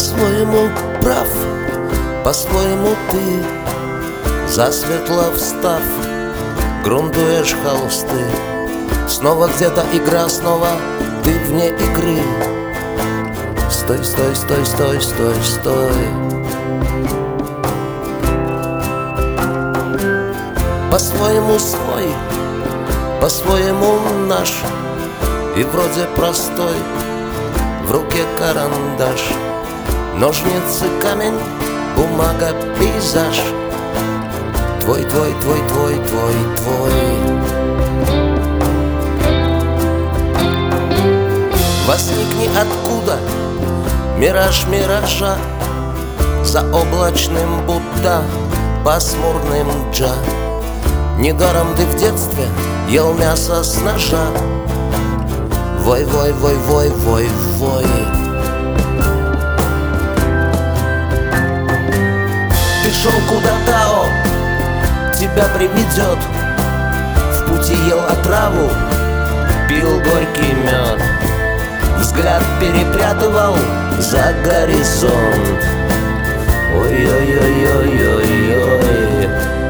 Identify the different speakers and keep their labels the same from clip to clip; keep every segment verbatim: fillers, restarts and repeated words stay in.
Speaker 1: По-своему прав, по-своему ты, засветло встав, грунтуешь холсты. Снова где-то игра, снова ты вне игры. Стой, стой, стой, стой, стой, стой. По-своему свой, по-своему наш, и вроде простой, в руке карандаш, ножницы, камень, бумага, пейзаж. Твой, твой, твой, твой, твой, твой. Возникни откуда, мираж миража, заоблачным Будда, пасмурным Джа. Недаром ты в детстве ел мясо с ножа. Вой, вой, вой, вой, вой, вой. Ты шел куда Тао тебя приведет, в пути ел отраву, пил горький мед, взгляд перепрятывал за горизонт. Ой-ой-ой-ой-ой-ой.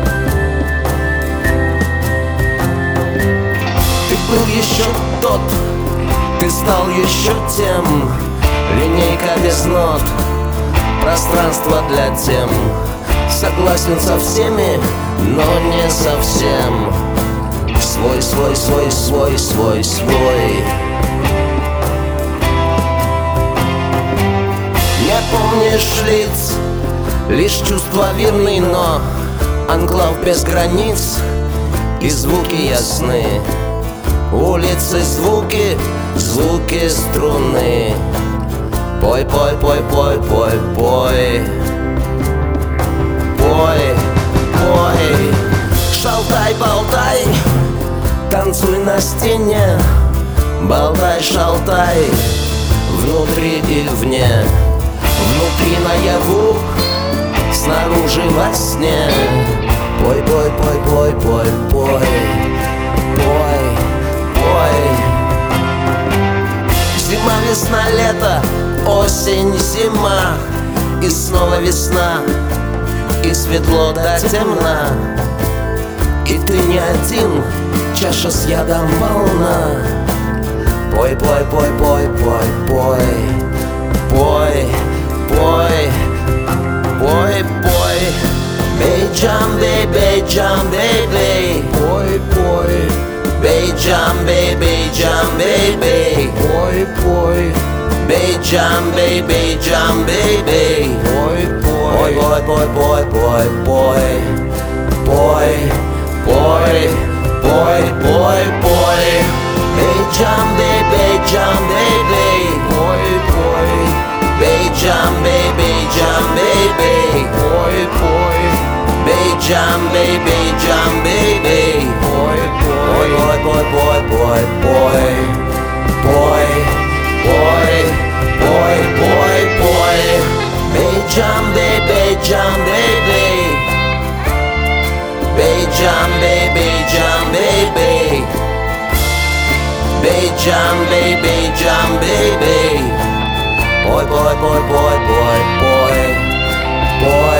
Speaker 1: Ты был еще тот, ты стал еще тем. Линейка без нот, пространство для тем. Согласен со всеми, но не совсем. Свой, свой, свой, свой, свой, свой. Не помнишь лиц, лишь чувства верны, но анклав без границ, и звуки ясны. Улицы, звуки, звуки струны. Пой, пой, пой, пой, пой, пой. Пой, пой. Шалтай, болтай, танцуй на стене. Болтай, шалтай, внутри и вне. Внутри наяву, снаружи во сне. Пой, пой, пой, пой, пой, пой. Пой, пой. Зима, весна, лето, осень, зима. И снова весна, и светло до темна. И ты не один, чаша с ядом волна. Пой, пой, пой, пой, пой, пой. Пой, пой, пой, пой. Бей джамбей, бей джамбей, бей.
Speaker 2: Пой, пой.
Speaker 1: Бей джамбей, бей джамбей, бей.
Speaker 2: Пой, пой.
Speaker 1: Бей джамбей, бей джамбей, бей.
Speaker 2: Пой,
Speaker 1: Пой,
Speaker 2: пой.
Speaker 1: пой, пой, пой, пой, пой. Пой, пой, пой, пой, пой. Бей джамбей, бей джамбей, бей.
Speaker 2: Пой, пой.
Speaker 1: Бей джамбей, бей джамбей, бей.
Speaker 2: Пой, пой.
Speaker 1: Бей джамбей, бей джамбей, бей.
Speaker 2: Пой,
Speaker 1: Пой,
Speaker 2: пой.
Speaker 1: пой, пой, пой, пой, пой. Пой, пой, пой, пой, пой. Бей джамбей, бей джамбей, бей. Bey джамбей, бей джамбей, бей. Бей джамбей, бей джамбей, бей. Пой, пой, пой, пой, пой, пой. Пой.